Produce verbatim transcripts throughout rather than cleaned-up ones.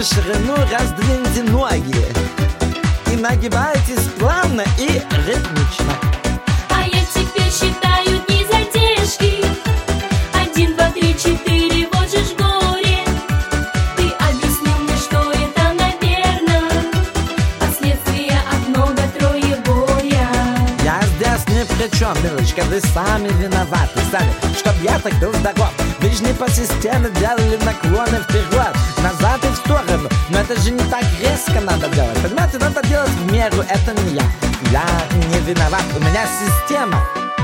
полную ширину раздвиньте ноги и нагибайтесь плавно и ритмично. А я теперь считаю дни задержки. Один, два, три, четыре, вот же ж горе. Ты объяснил мне, что это, наверное, последствия от много-трое боя. Я здесь ни при чем, милочка, вы сами виноваты, сами, чтоб я так был здоров. Вы же не по системе делали наклоны вперед, назад и в сторону. Но это же не так резко надо делать, понимаете? Надо делать в меру, это не я. Я не виноват, у меня система.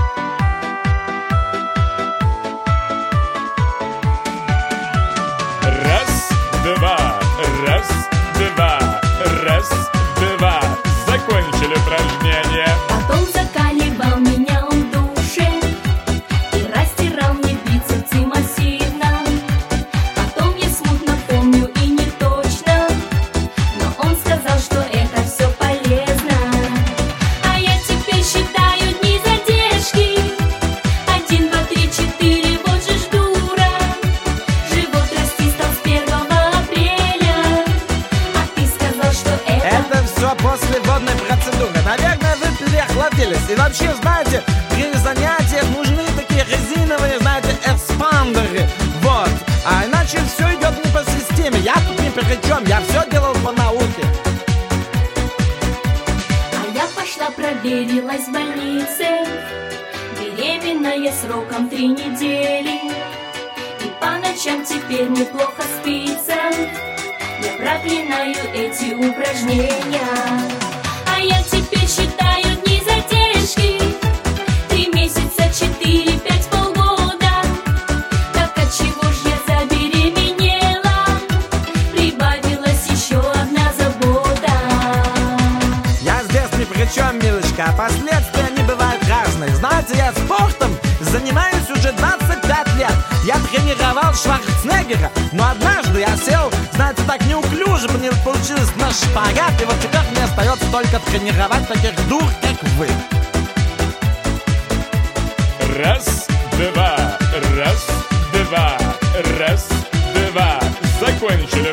Раз, два, раз, два, раз, два. Закончили упражнение. Потом закаливал меня он в душе и растирал мне бицепсы массивно. Потом я смутно помню и не точно, но он сказал, что это все полезно. А я теперь считаю дни задержки. Один, два, три, четыре, вот же ж дура. Живот расти стал с первого апреля. А ты сказал, что это... Это все после водной процедуры. Наверное, вы переохладились. И вообще, знаете, при занятиях нужны такие резиновые, знаете, экспандеры. Вот. А иначе все идет не по системе. Я тут ни при чем. Я все делал по науке. А я пошла проверилась в больнице, беременная сроком три недели. И по ночам теперь мне плохо спится. Я проклинаю эти упражнения. А я теперь считаю дни задержки. Три месяца, четыре, пять, полгода. Так отчего ж я забеременела? Прибавилась еще одна забота. Я здесь ни при чем, милочка. А последствия они бывают разные. Знаете, я спортом занимаюсь уже двадцать пять лет. Я тренировал Шварценеггера, но однажды я сел, знаете, так неуклюже, мне получилось на шпагат. И вот теперь мне остается только тренировать таких дур, как вы. Раз, два, раз, два, раз, два. Закончили